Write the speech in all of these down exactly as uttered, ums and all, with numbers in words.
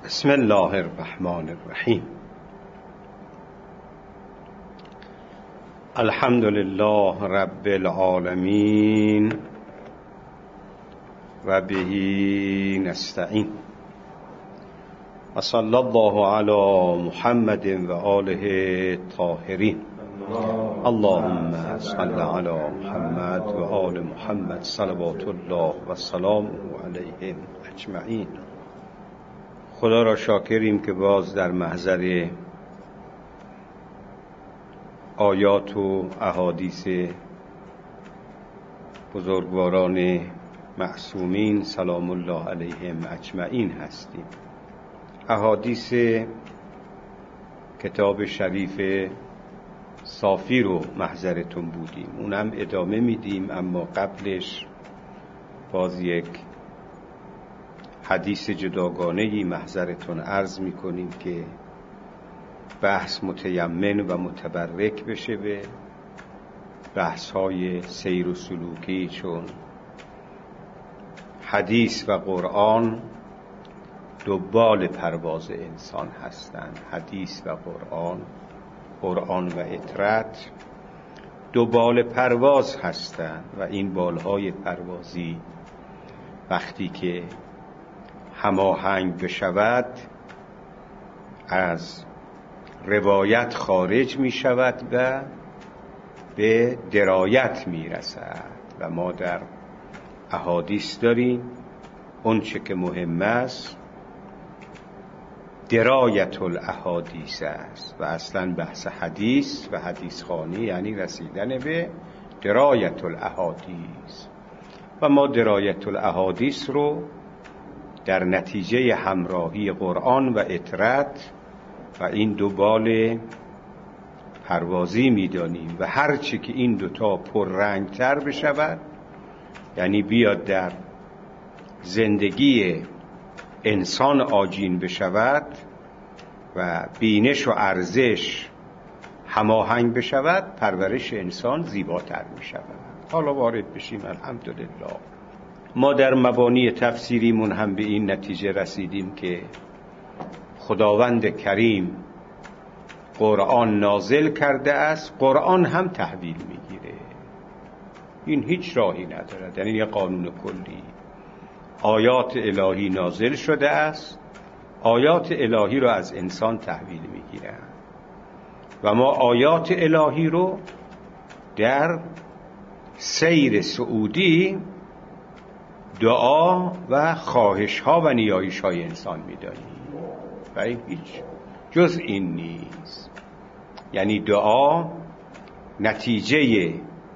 بسم الله الرحمن الرحیم. الحمد لله رب العالمین و به نستعین و صلی الله علی محمد و آله الطاهرین. اللهم صل علی محمد و آل محمد صلوات الله و سلامه علیهم اجمعین. خدا را شاکریم که باز در محضر آیات و احادیث بزرگواران معصومین سلام الله علیهم اجمعین هستیم. احادیث کتاب شریف صافی رو محضرتون بودیم، اونم ادامه میدیم، اما قبلش باز یک حدیث جداگانه‌ای محضرتون عرض میکنیم که بحث متیمن و متبرک بشه به بحث‌های سیر و سلوکی، چون حدیث و قرآن دنبال پرواز انسان هستند. حدیث و قرآن، قرآن و اطرت دو بال پرواز هستند و این بالهای پروازی وقتی که هماهنگ بشود از روایت خارج می شود و به درایت می رسد و ما در احادیث داریم اون چه که مهم است درایت الاحادیث است و اصلا بحث حدیث و حدیث خوانی یعنی رسیدن به درایت الاحادیث و ما درایت الاحادیث رو در نتیجه همراهی قرآن و اطرت و این دو بال پروازی می‌دانیم و هر چی که این دوتا پررنگتر بشود، یعنی بیاد در زندگی انسان آجین بشود و بینش و ارزش هماهنگ بشود، پرورش انسان زیباتر می‌شود. حالا وارد بشیم. الحمدلله ما در مبانی تفسیریمون هم به این نتیجه رسیدیم که خداوند کریم قرآن نازل کرده است، قرآن هم تحویل میگیره. این هیچ راهی نداره، یعنی یه قانون کلی. آیات الهی نازل شده است، آیات الهی رو از انسان تحویل میگیرن و ما آیات الهی رو در سیر سعودی دعا و خواهش ها و نیایش های انسان میدانیم و این هیچ جز این نیست. یعنی دعا نتیجه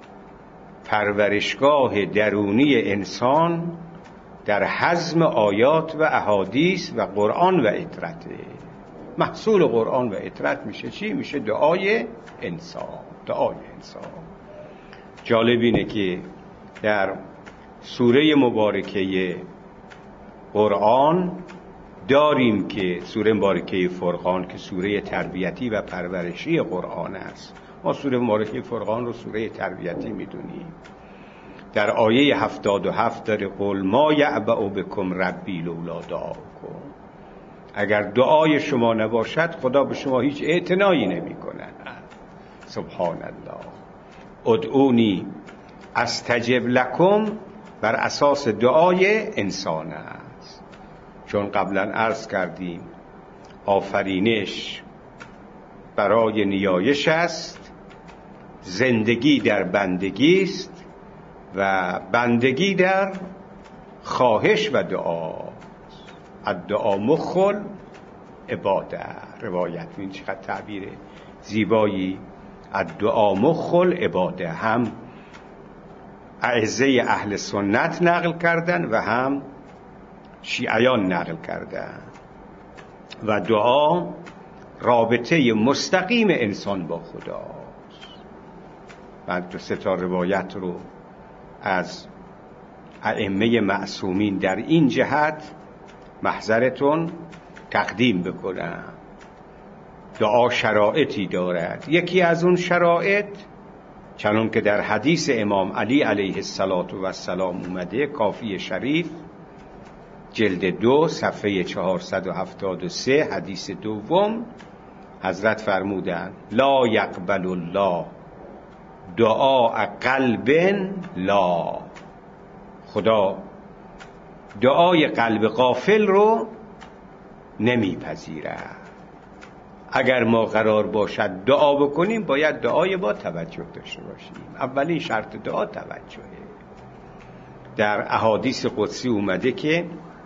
پرورشگاه درونی انسان در هضم آیات و احادیث و قرآن و اطرته. محصول قرآن و اطرت میشه چی؟ میشه دعای انسان. دعای انسان جالب اینه که در سوره مبارکه قرآن داریم که سوره مبارکه فرقان که سوره تربیتی و پرورشی قرآن است. ما سوره مبارکه فرقان رو سوره تربیتی میدونیم. در آیه هفتاد و هفت داره قل ما یعبأ بکم ربی لولا دعاکم. اگر دعای شما نباشد خدا به شما هیچ اعتنایی نمی کند. سبحان الله. ادعونی استجب لکم بر اساس دعای انسان است، چون قبلا عرض کردیم آفرینش برای نیایش است، زندگی در بندگی است و بندگی در خواهش و دعا. الدعا مخ عباده. روایت این چقدر تعبیر زیبایی. الدعا مخ عباده. هم اعزه اهل سنت نقل کردن و هم شیعیان نقل کردن و دعا رابطه مستقیم انسان با خداست. من دو سه تا روایت رو از ائمه معصومین در این جهت محضرتون تقدیم بکنم. دعا شرایطی دارد. یکی از اون شرایط چنان که در حدیث امام علی علیه السلام اومده، کافی شریف، جلد دو صفحه چهارصد و هفتاد و سه حدیث دوم حضرت فرمودند لا یقبل الله دعا قلب لا، خدا دعای قلب غافل رو نمیپذیره. اگر ما قرار باشد دعا بکنیم باید دعای با توجه داشته باشیم. اولین شرط دعا توجهه. در احادیث قدسی اومده که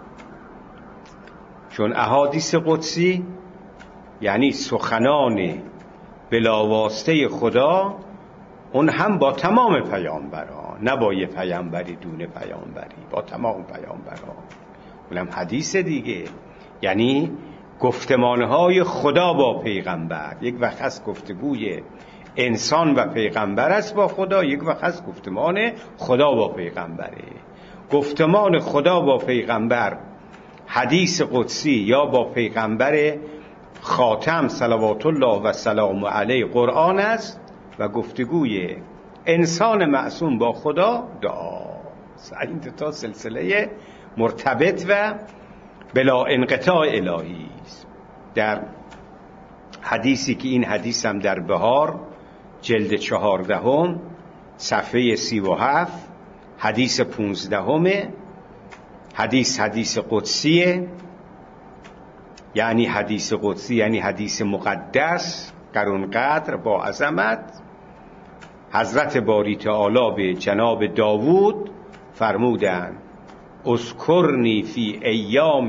چون احادیث قدسی یعنی سخنان بلاواسطه خدا، اون هم با تمام پیامبران، نه با یه پیامبری دون پیامبری، با تمام پیامبران. اونم حدیث دیگه، یعنی گفتمانهای خدا با پیغمبر. یک وقت هست گفتگوی انسان و پیغمبر است با خدا، یک وقت هست گفتمان خدا با پیغمبره. گفتمان خدا با پیغمبر حدیث قدسی یا با پیغمبر خاتم صلوات الله و سلام علیه قرآن است، و گفتگوی انسان معصوم با خدا دعا. این دو تا سلسله مرتبط و بلا انقطاع الهی است. در حدیثی که این حدیث هم در بهار جلد چهاردهم صفحه سی و هفت حدیث پونزدهمه، حدیث حدیث قدسیه، یعنی حدیث قدسی یعنی حدیث مقدس قرانقدر با عظمت. حضرت باری تعالی به جناب داوود فرمودند اذکرنی فی ایام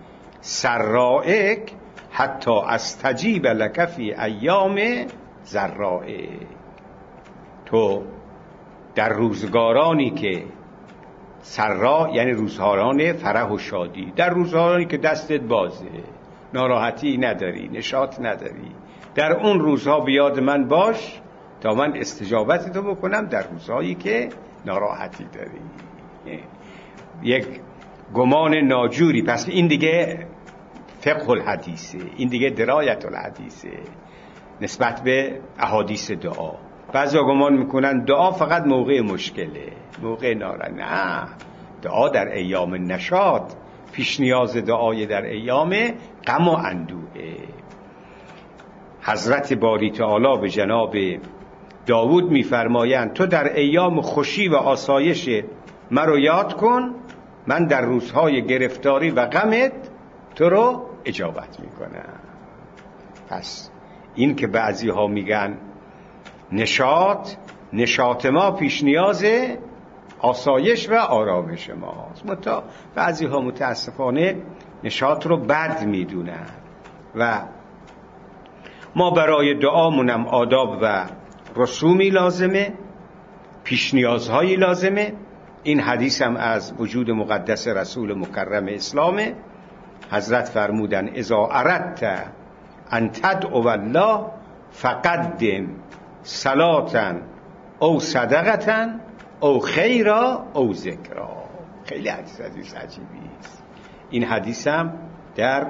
سرائک حتی استجیب لک فی ایام ضرائک. تو در روزگارانی که سرا یعنی روزگاران فرح و شادی، در روزگارانی که دستت بازه، ناراحتی نداری، نشاط نداری، در اون روزها بیاد من باش تا من استجابت تو بکنم در روزهایی که ناراحتی داری. یک گمان ناجوری. پس این دیگه فقه الحدیثه، این دیگه درایت الحدیثه نسبت به احادیث دعا. بعضیا گمان میکنن دعا فقط موقع مشکله، موقع ناره. نه، دعا در ایام نشاط، پیش نیاز دعای در ایام غم و اندوه. حضرت باری تعالی به جناب داوود میفرمایند تو در ایام خوشی و آسایش مرا یاد کن، من در روزهای گرفتاری و غمت تو رو اجابت میکنم. پس این که بعضی ها میگن نشاط نشاط ما پیش نیاز آسایش و آرامش ماست، متا بعضی ها متاسفانه نشاط رو بد میدونن. و ما برای دعامونم آداب و رسومی لازمه، پیش نیازهایی لازمه. این حدیث هم از وجود مقدس رسول مکرم اسلامه. حضرت فرمودن اذا اردت ان تدعو الله فقدم صلاة او صدقة او خیرا او ذکرا. خیلی حدیث حدیث عجیبی است. این حدیث هم در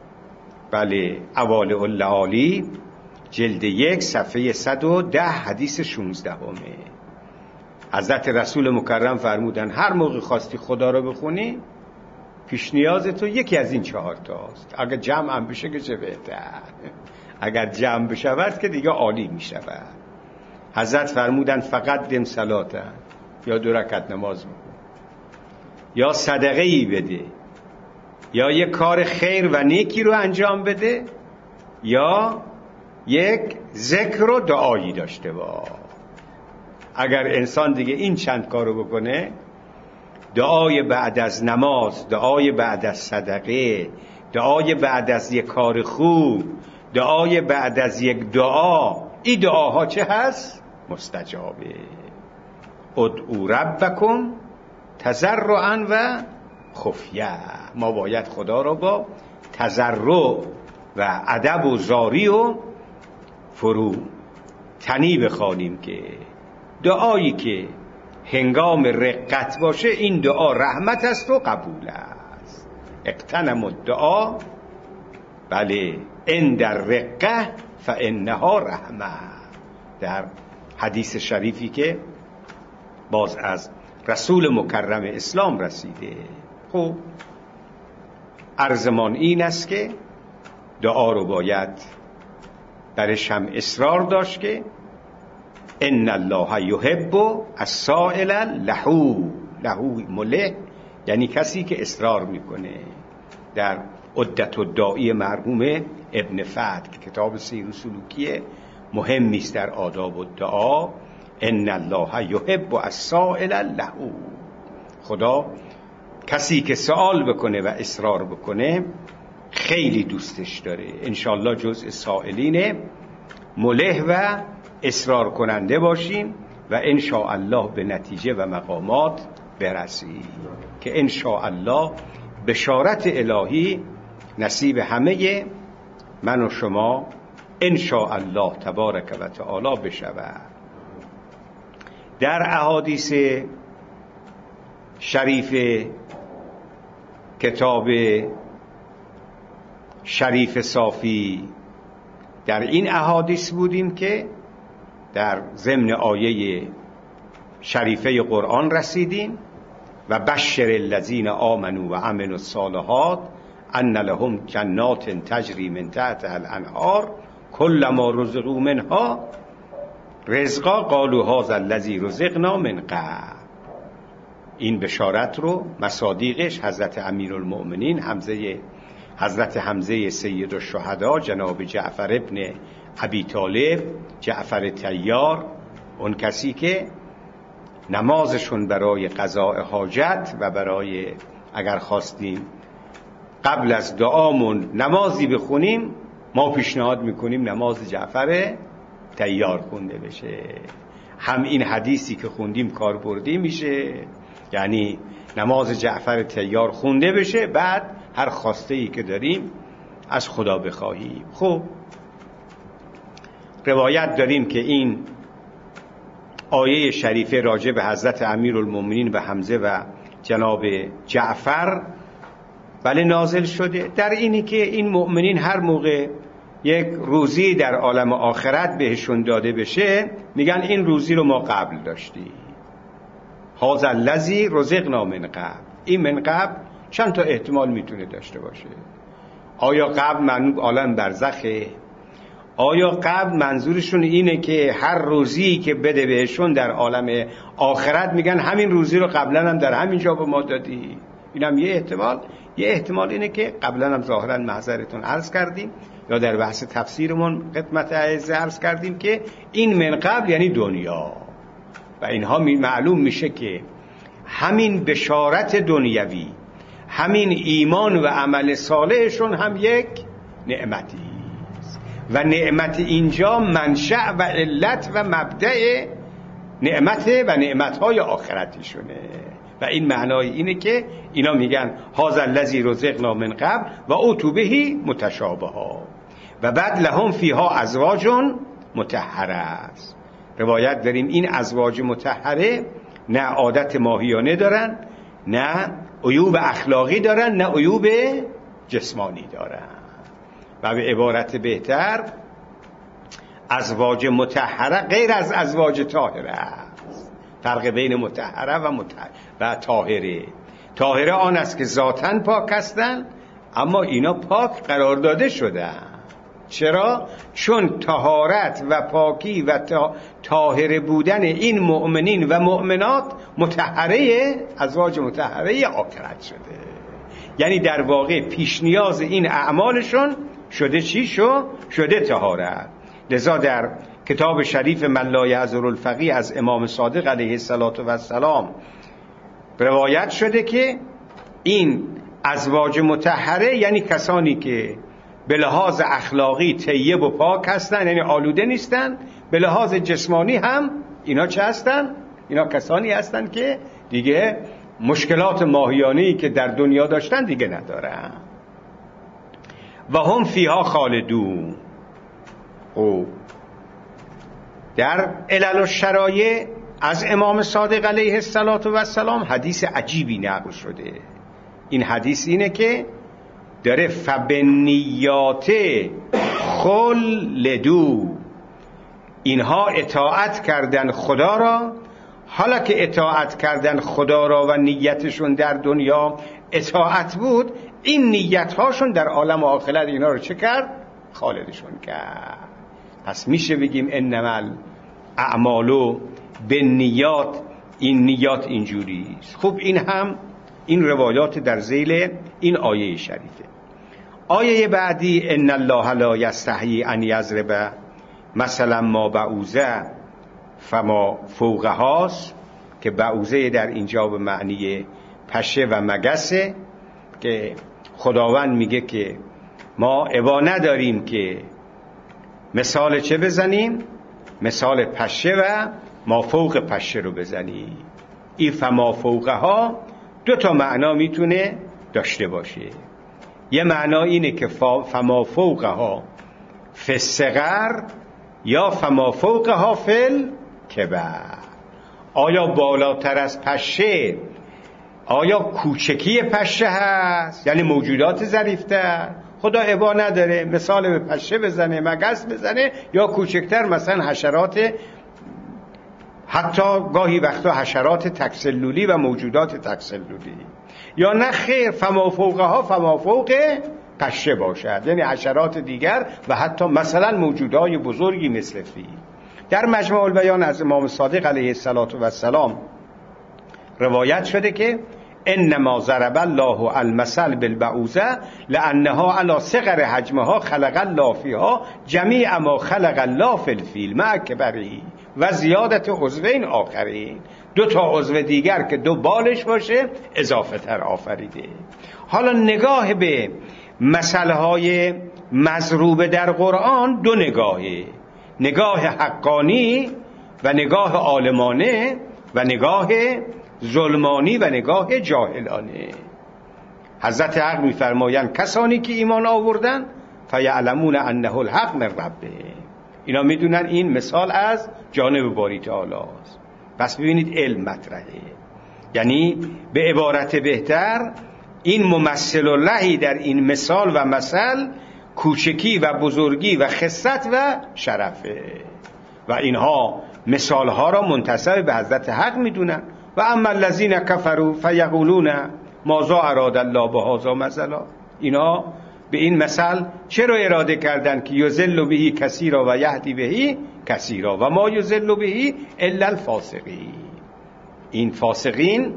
بله اواله اللعالی جلد یک صفحه صد و ده حدیث شونزده همه. حضرت رسول مکرم فرمودن هر موقع خواستی خدا رو بخونی پیش نیاز تو یکی از این چهار تاست. اگر جمع هم بشه که چه بهتر، اگر جمع بشود که دیگه عالی می شود. حضرت فرمودن فقط دم صلاتن، یا دو رکعت نماز بکن، یا صدقه ای بده، یا یک کار خیر و نیکی رو انجام بده، یا یک ذکر و دعایی داشته باش. اگر انسان دیگه این چند کارو بکنه، دعای بعد از نماز، دعای بعد از صدقه، دعای بعد از یک کار خوب، دعای بعد از یک دعا، این دعاها چه هست؟ مستجابه. ادعوا ربکم تضرعا و خفیه. ما باید خدا رو با تضرع و ادب و زاری و فرو تنی بخوانیم که دعایی که هنگام رقت باشه این دعا رحمت است و قبول است. اقتنم الدعا بله ان در رقه فانها رحمه. در حدیث شریفی که باز از رسول مکرم اسلام رسیده. خب عرضمان این است که دعا رو باید برش هم اصرار داشت که ان الله یحب السائل لهو. لهو ملح یعنی کسی که اصرار میکنه. در عدت الداعی مرحوم ابن فتح که کتاب سیر و سلوکی مهمی است در آداب الدعا، ان الله یحب السائل لهو. خدا کسی که سوال بکنه و اصرار بکنه خیلی دوستش داره. انشالله جزء سائلین ملح و اصرار کننده باشیم و انشاءالله به نتیجه و مقامات برسیم که انشاءالله بشارت الهی نصیب همه من و شما انشاءالله تبارک و تعالی بشود. در احادیث شریف کتاب شریف صافی در این احادیث بودیم که در ضمن آیه شریفه قرآن رسیدیم و بشر الذین آمنوا و عملوا الصالحات ان لهم جنات تجری من تحتها الانهار کلما رزقوا منها رزقا قالوا هذا الذی رزقنا من قبل. این بشارت رو مصادیقش حضرت امیرالمؤمنین حمزه حضرت حمزه سید الشهدا جناب جعفر ابن ابی طالب، جعفر طیار، اون کسی که نمازشون برای قضاء حاجت و برای اگر خواستیم قبل از دعامون نمازی بخونیم ما پیشنهاد میکنیم نماز جعفر طیار خونده بشه. هم این حدیثی که خوندیم کاربردی میشه، یعنی نماز جعفر طیار خونده بشه، بعد هر خواسته ای که داریم از خدا بخواهیم. خب روایت داریم که این آیه شریفه راجع به حضرت امیرالمومنین و حمزه و جناب جعفر بله نازل شده در اینی که این مؤمنین هر موقع یک روزی در عالم آخرت بهشون داده بشه میگن این روزی رو ما قبل داشتیم. هذا الذی رزقنا من قبل. این من قبل چند تا احتمال میتونه داشته باشه. آیا قبل معنی عالم برزخه؟ آیا قبل منظورشون اینه که هر روزی که بده بهشون در عالم آخرت میگن همین روزی رو قبلا هم در همین جا به ما دادی؟ اینم یه احتمال. یه احتمال اینه که قبلا هم ظاهرا محضرتون عرض کردیم یا در بحث تفسیرمون خدمت اعزه عرض کردیم که این من قبل یعنی دنیا و اینها معلوم میشه که همین بشارت دنیوی، همین ایمان و عمل صالحشون هم یک نعمتی است و نعمت اینجا منشأ و علت و مبدأ نعمت و نعمتهای آخرتیشونه و این معنای اینه که اینا میگن هذا الذی رزقنا من قبل و اتوا به متشابها و بعد لهم فیها ازواج مطهره است. روایت داریم این ازواج مطهره نه عادت ماهیانه دارن، نه عیوب اخلاقی دارن، نه عیوب جسمانی دارن و به عبارت بهتر ازواج مطهره غیر از ازواج طاهره است. فرق بین مطهره و مطهر و طاهره، طاهره آن است که ذاتاً پاک هستند اما اینا پاک قرار داده شدن. چرا؟ چون طهارت و پاکی و طاهره بودن این مؤمنین و مؤمنات مطهره ازواج مطهره آخرت شده، یعنی در واقع پیش نیاز این اعمالشون شده چی شو؟ شده طهارت. لذا در کتاب شریف من لا یعذر الفقیه از امام صادق علیه السلام روایت شده که این ازواج مطهره یعنی کسانی که به لحاظ اخلاقی طیب و پاک هستن، یعنی آلوده نیستن، به لحاظ جسمانی هم اینا چه هستن؟ اینا کسانی هستن که دیگه مشکلات ماهیانه‌ای که در دنیا داشتن دیگه ندارن. و هم فیها خالدون. او در علل الشرایع از امام صادق علیه السلام حدیث عجیبی نقل شده. این حدیث اینه که داره فبنیات خلدو، اینها اطاعت کردن خدا را، حالا که اطاعت کردن خدا را و نیتشون در دنیا اطاعت بود، این نیت هاشون در عالم آخرت اینا رو چه کرد؟ خالدشون کرد. پس میشه بگیم انما الاعمال بالنیات، این نیات اینجوری است. خب این هم این روایات در ذیل این آیه شریفه. آیه بعدی ان الله لا یستحیی ان یضرب مثلا ما بعوضه فما فوقهاست، که بعوضه در اینجا به معنی پشه و مگسه، که خداوند میگه که ما ابا نداریم که مثال چه بزنیم؟ مثال پشه و ما فوق پشه رو بزنیم. این فما فوقها دو تا معنا میتونه داشته باشه. یه معنا اینه که فما فوقها فی الصغر یا فما فوقها فی الکبر. آیا بالاتر از پشه، آیا کوچکی پشه هست، یعنی موجودات ظریفتر؟ خدا ابا نداره مثال به پشه بزنه، مگس بزنه، یا کوچکتر مثلا حشرات، حتی گاهی وقتا حشرات تکسلولی و موجودات تکسلولی، یا نه خیر فما فوقها فما فوق پشه باشد، یعنی حشرات دیگر و حتی مثلا موجودات بزرگی مثل فیل. در مجمع البیان از امام صادق علیه السلام روایت شده که انما ضرب الله المثل بالبعوضه لانها على صغر حجمها خلق الله فيها جمیع ما خلق الله فی الفیل مع کبره و زیادت عضوین آخرین، دو تا عضو دیگر که دو بالش باشه اضافه تر آفریده. حالا نگاه به مثلهای مضروب در قرآن دو نگاهه، نگاه حقانی و نگاه عالمانه و نگاه ظلمانی و نگاه جاهلانه. حضرت حق می‌فرمایند کسانی که ایمان آوردن فیعلمون انه الحق من ربه، اینا میدونن این مثال از جانب باری تعالی است. پس ببینید علم مطرحه، یعنی به عبارت بهتر این ممثل اللهی در این مثال و مثل کوچکی و بزرگی و خست و شرفه و اینها مثالها را منتسب به حضرت حق میدونن. و اما الذین کفروا فیقولون ماذا اراد الله بهذا مثلا، اینا به این مثل چرا اراده کردن که یضل به کثیرا و یهدی به کثیرا و ما یضل به الا الفاسقین. این فاسقین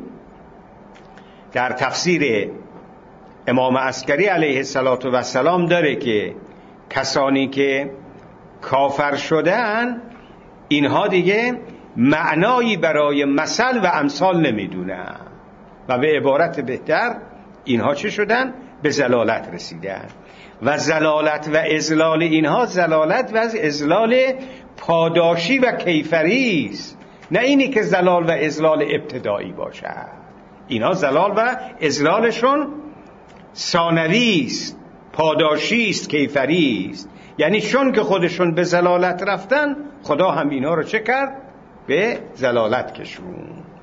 در تفسیر امام عسکری علیه السلام داره که کسانی که کافر شدن اینها دیگه معنایی برای مثل و امثال نمیدونن و به عبارت بهتر اینها چه شدن؟ به ضلالت رسیدن و ضلالت و اضلال اینها ضلالت و اضلال پاداشی و کیفری است، نه اینی که ضلال و اضلال ابتدایی باشد. اینها ضلال و اضلالشون ثانوی است، پاداشی است، کیفری است. یعنی چون که خودشون به ضلالت رفتن خدا هم اینا رو چه کرد؟ به ضلالت کشون.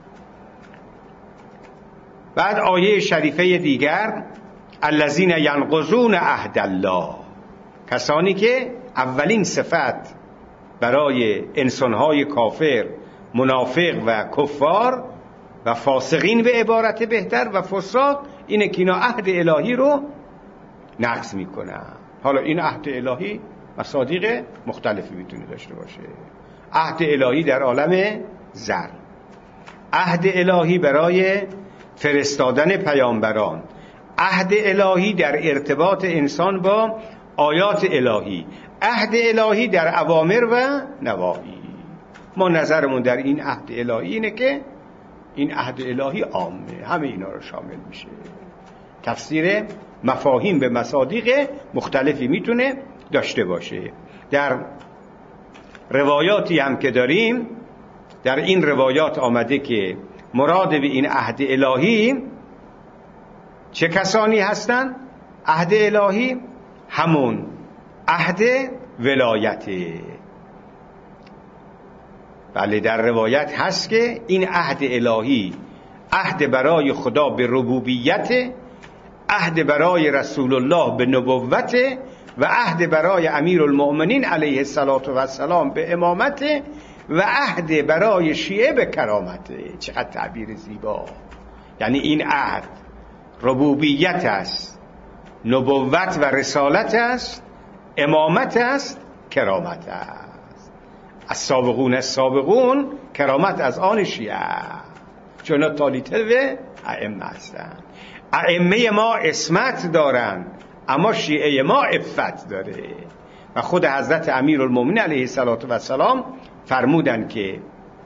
بعد آیه شریفه دیگر الذین ینقضون عهد الله، کسانی که اولین صفت برای انسانهای کافر، منافق و کفار و فاسقین به عبارت بهتر و فساق اینه که اینا عهد الهی رو نقض میکنن. حالا این عهد الهی مصادیق مختلفی میتونه داشته باشه. عهد الهی در عالم زر، عهد الهی برای فرستادن پیامبران، عهد الهی در ارتباط انسان با آیات الهی، عهد الهی در اوامر و نواهی. ما نظرمون در این عهد الهی اینه که این عهد الهی عامه، همه اینا رو شامل میشه. تفسیر مفاهیم به مصادیق مختلفی میتونه داشته باشه. در روایاتی هم که داریم، در این روایات آمده که مراد به این عهد الهی چه کسانی هستند؟ عهد الهی همون عهد ولایته. بله در روایت هست که این عهد الهی عهد برای خدا به ربوبیت، عهد برای رسول الله به نبوت و عهد برای امیر المؤمنین علیه السلام به امامت و عهد برای شیعه به کرامت. چقدر تعبیر زیبا. یعنی این عهد ربوبیت است، نبوت و رسالت است، امامت است، کرامت است. از سابقون از سابقون، کرامت از آن شیعه، چون تالیته و ائمه هستند. ائمه ما اسمت دارند، اما شیعه ما عفت داره. و خود حضرت امیرالمومنین علیه السلام فرمودند که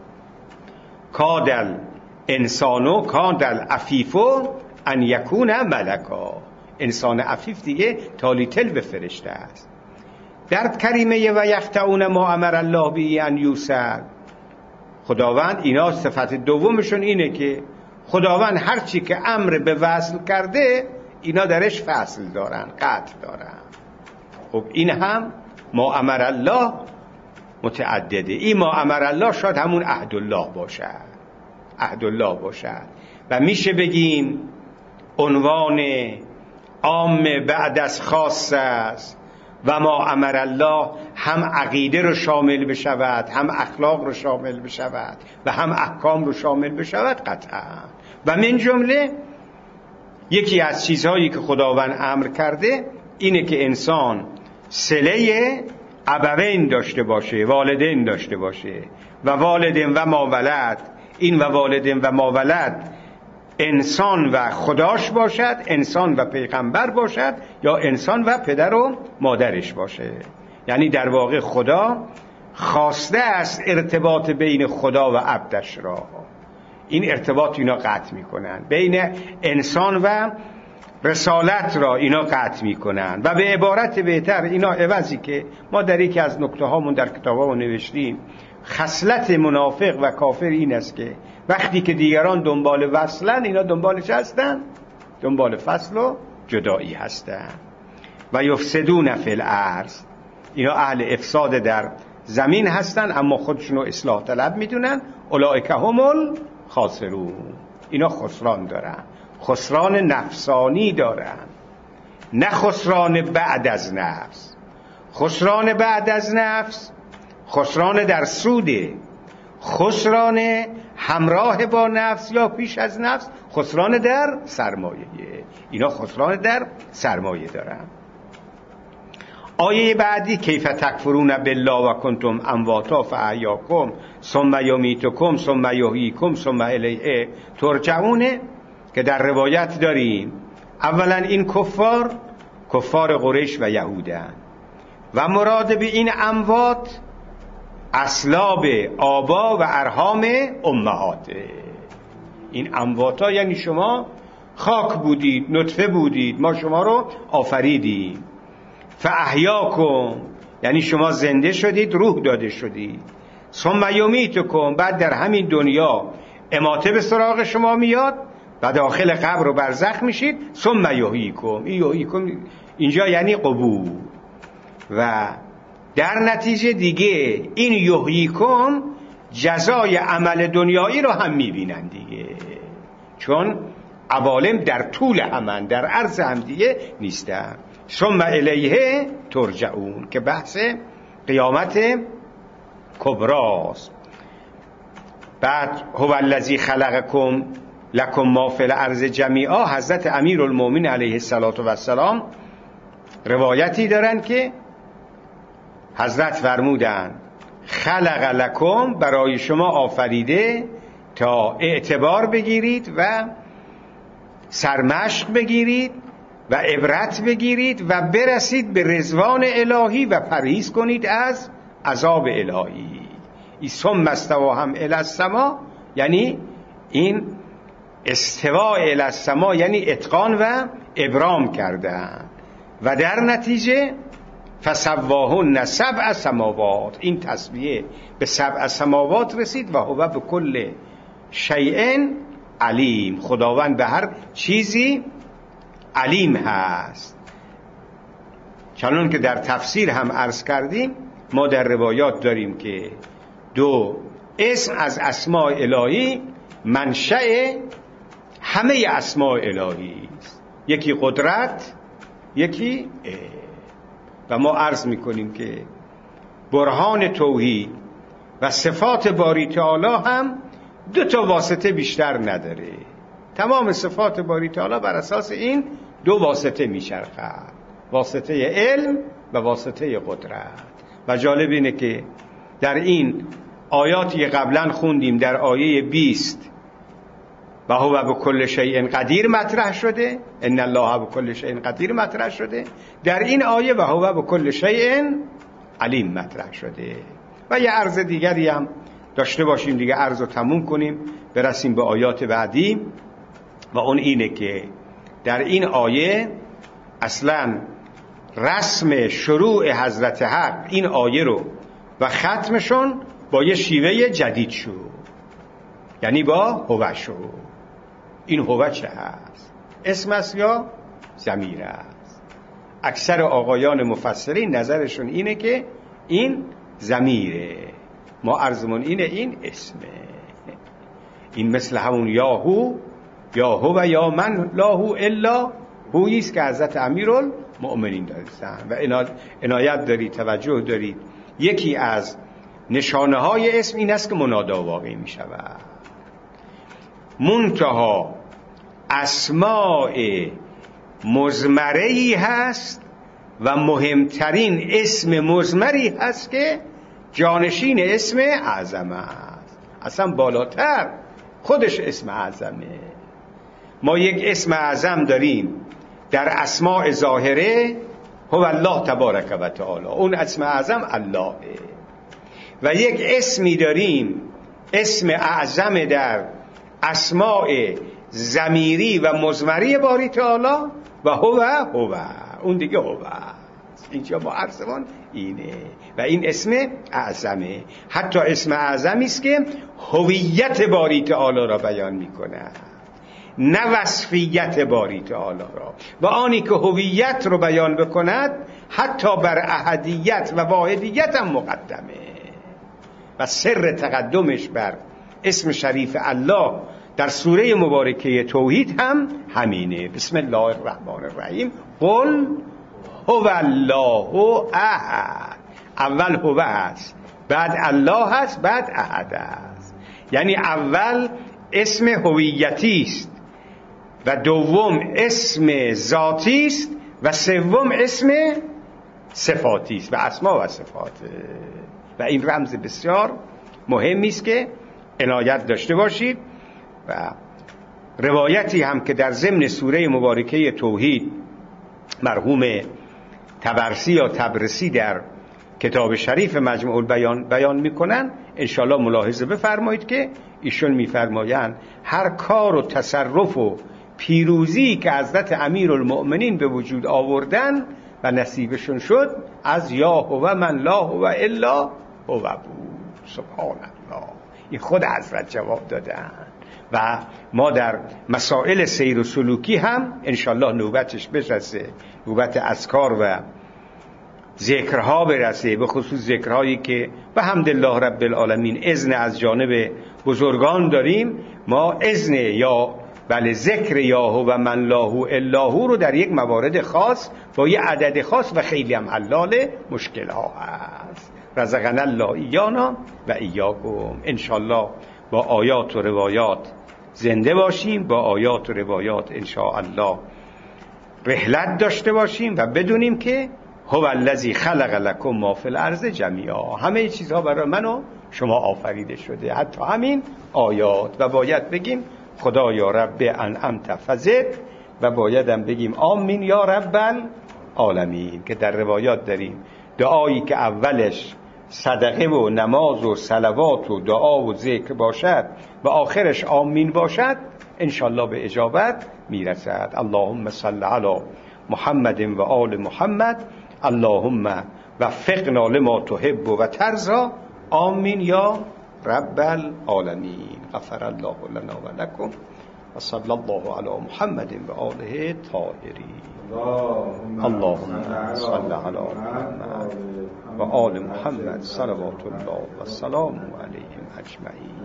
کادل انسانو کادل عفیفو ان یکون ملکا. انسان عفیف دیگه تالیتل به فرشته است. در کریمه و یخطئون ما امر الله به ان یوصل، خداوند اینا صفت دومشون اینه که خداوند هرچی که امر به وصل کرده اینا درش فصل دارن، قطع دارن. خب این هم ما امر الله متعدده. این ما امر الله شاید همون عهد الله باشد، عهد الله باشد و میشه بگیم عنوان عام بعد از خاص است. و ما امر الله هم عقیده رو شامل بشود، هم اخلاق رو شامل بشود و هم احکام رو شامل بشود قطعا. و من جمله یکی از چیزهایی که خداوند امر کرده اینه که انسان صله ابوین داشته باشه، والدین داشته باشه. و والدین و ماولد، این و والدین و ماولد انسان و خداش باشد، انسان و پیغمبر باشد، یا انسان و پدر و مادرش باشه. یعنی در واقع خدا خواسته است ارتباط بین خدا و عبدش را. این ارتباط اینا قطع میکنن، بین انسان و رسالت را اینا قطع میکنن. و به عبارت بهتر اینا عوضی که ما در یکی از نکته هامون در کتابامون نوشتیم، خصلت منافق و کافر این است که وقتی که دیگران دنبال وصلن اینا دنبالش هستن، دنبال فصل و جدایی هستن. و یفسدون فی الارض، اینا اهل افساد در زمین هستن اما خودشونو اصلاح طلب میدونن. اولئک هم الخاسرون، اینا خسران دارن، خسران نفسانی دارن، نه خسران بعد از نفس. خسران بعد از نفس خسران در سوده، خسران همراه با نفس یا پیش از نفس خسران در سرمایه. اینا خسران در سرمایه دارن. آیه بعدی کیف تکفرون بالله و کنتم امواتا فاحیاکم ثم یمیتکم ثم یحییکم ثم الیه ترجعون، که در روایت داریم اولا این کفار کفار قریش و یهودن و مراد به این اموات اسلاب آبا و ارحام امهاته. این امواتا یعنی شما خاک بودید، نطفه بودید، ما شما رو آفریدیم. فاحیاکم یعنی شما زنده شدید، روح داده شدید. ثم یمیتکم، بعد در همین دنیا اماته به سراغ شما میاد و داخل قبر و برزخ میشید. ثم یحییکم، این یحییکم اینجا یعنی قبور. و در نتیجه دیگه این یحییکم جزای عمل دنیایی رو هم میبینن دیگه، چون عوالم در طول همن، در عرض هم دیگه نیستن. ثم الیه ترجعون که بحث قیامت کبراست. بعد هو الذی خلقکم لکم ما فی الارض جمیعا، حضرت امیرالمومنین علیه السلام روایتی دارن که حضرت فرمودن خلق لکم، برای شما آفریده تا اعتبار بگیرید و سرمشق بگیرید و عبرت بگیرید و برسید به رضوان الهی و پرهیز کنید از عذاب الهی. ای ثم استوا هم الی السما، یعنی این استوا الی السما یعنی اتقان و ابرام کردن و در نتیجه فسواهن سبع سماوات، این تسویه به سبع سماوات رسید. و هو به کل شیء علیم، خداوند به هر چیزی علیم هست. چنان که در تفسیر هم عرض کردیم، ما در روایات داریم که دو اسم از اسماء الهی منشأ همه اسماء الهی است، یکی قدرت، یکی علم. و ما عرض میکنیم که برهان توحید و صفات باری تعالی هم دو تا واسطه بیشتر نداره. تمام صفات باری تعالی بر اساس این دو واسطه میچرخد، واسطه علم و واسطه قدرت. و جالب اینه که در این آیاتی که قبلا خوندیم در آیه بیست و هو بكل شیء قدیر مطرح شده، ان الله بكل شیء قدیر مطرح شده، در این آیه و هو بكل شیء علیم مطرح شده. و یه عرض دیگری هم داشته باشیم دیگه، عرض رو تموم کنیم برسیم به آیات بعدی. و اون اینه که در این آیه اصلا رسم شروع حضرت حق این آیه رو و ختمشون با یه شیوه جدید شد، یعنی با هو شد. این هو چه هست؟ اسم است یا ضمیر است؟ اکثر آقایان مفسرین نظرشون اینه که این ضمیره، ما عرضمون اینه این اسمه. این مثل همون یاهو، یاهو و یا من لاهو الا هویست که حضرت امیرالمؤمنین داشتن. و عنایت دارید، توجه دارید، یکی از نشانه های اسم این است که منادا واقع می شود. منتها اسماء مضمره‌ای هست و مهمترین اسم مضمری هست که جانشین اسم اعظم است، اصلا بالاتر خودش اسم اعظمه. ما یک اسم اعظم داریم در اسماء ظاهره، هو الله تبارک و تعالی، اون اسم اعظم اللهه. و یک اسمی داریم اسم اعظم در اسماء ضمیری و مضمری باری تعالی و هو هو، اون دیگه هو. اینجا با عرضمون اینه و این اسم اعظمه. حتی اسم اعظمی است که هویت باری تعالی را بیان میکنه، نه وصفیت باری تعالی را. و آنی که هویت رو بیان بکند حتی بر احدیت و واحدیت هم مقدمه. و سر تقدمش بر اسم شریف الله در سوره مبارکه توحید هم همینه. بسم الله الرحمن الرحیم. قل هو الله احد. اول هو هست، بعد الله هست، بعد احد هست. یعنی اول اسم هویتی است و دوم اسم ذاتی است و سوم اسم صفاتی است و اسما و صفات. و این رمز بسیار مهمی است که عنایت داشته باشید. و روایتی هم که در ضمن سوره مبارکه توحید مرحوم طبرسی یا طبرسی در کتاب شریف مجموع البیان بیان میکنن، انشالله ملاحظه بفرمایید که ایشون میفرمایند هر کار و تصرف و پیروزی که حضرت امیرالمؤمنین به وجود آوردن و نصیبشون شد از یا هو من لا هو الا هو بود. سبحان الله. این خود حضرت جواب دادن. و ما در مسائل سیر و سلوکی هم انشالله نوبتش برسه، نوبت اذکار و ذکرها برسه، به خصوص ذکرهایی که به حمدالله رب العالمین اذن از جانب بزرگان داریم. ما اذن یا بله ذکر یاهو و من لاهو اللهو رو در یک موارد خاص با یه عدد خاص و خیلی هم حلال مشکل ها هست. رزقنا الله ایانا و ایاکم. انشالله با آیات و روایات زنده باشیم، با آیات و روایات انشاءالله رحلت داشته باشیم و بدونیم که هو الذی خلق لکم ما فی الارض جمیعا. همه چیزها برای من و شما آفریده شده، حتی همین آیات. و باید بگیم خدا یا رب انعمت فزد و بایدم بگیم آمین یا رب العالمین، که در روایات داریم دعایی که اولش صدقه و نماز و صلوات و دعا و ذکر باشد و آخرش آمین باشد انشالله به اجابت میرسد. اللهم صل علی محمد و آل محمد. اللهم وفقنا لما تحب و ترضى. آمین یا رب العالمین. غفر الله لنا و لكم و صلی الله علی محمد و آله طاهرین. اللهم صل علی محمد و آل محمد صلوات الله و سلام علیهم اجمعین.